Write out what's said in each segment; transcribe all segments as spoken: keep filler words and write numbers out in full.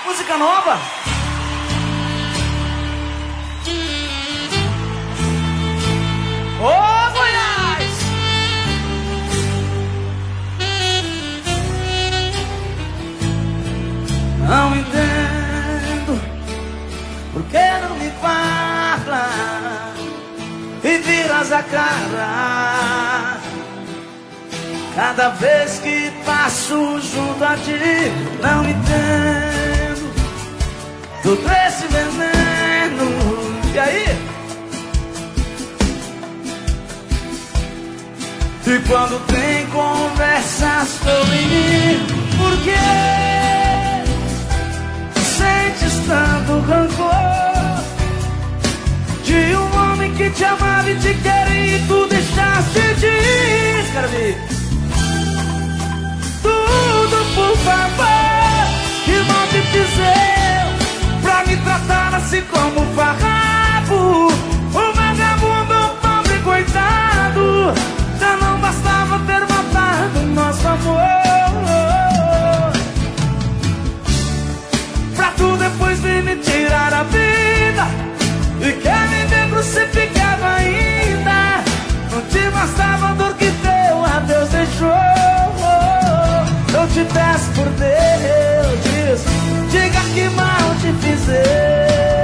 Música nova. Ô, oh, Goiás! Não entendo por que não me fala e viras a cara cada vez que passo junto a ti. Não entendo todo esse veneno. E aí? E quando tem conversas sobre mim, por que sentes tanto rancor de um homem que te amava e te queria e tu deixaste de ir? Quero ver. Tudo, por favor, que mal te fizer pra me tratar assim como um farrapo, um vagabundo, um pobre coitado. Já não bastava ter matado nosso amor, pra tu depois vir me tirar a vida e quer me ver crucificado ainda. Não te bastava a dor que teu adeus deixou. Eu te peço por Deus, diga que mal te fizer.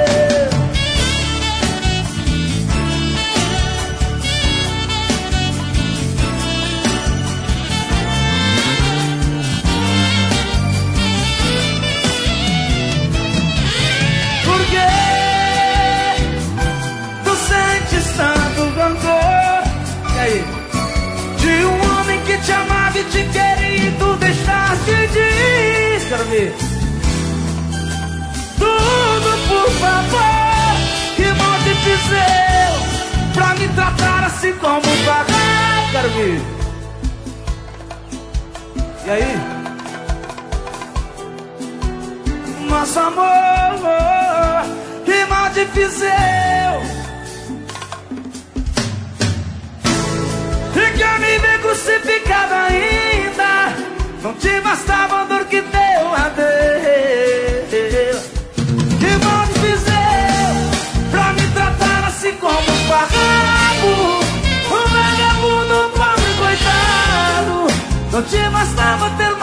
De um homem que te amava e te queria e tu deixaste de ir. Quero ver. Tudo, por favor, que mal te fizer pra me tratar assim como um vagabundo. Quero ver. E aí? Nosso amor, que mal te fizer e quer me ver crucificado ainda. Não te bastava a dor que deu a Deus. Que mal te fizer pra me tratar assim como um farrapo, um vagabundo, um pobre coitado. Não te bastava ter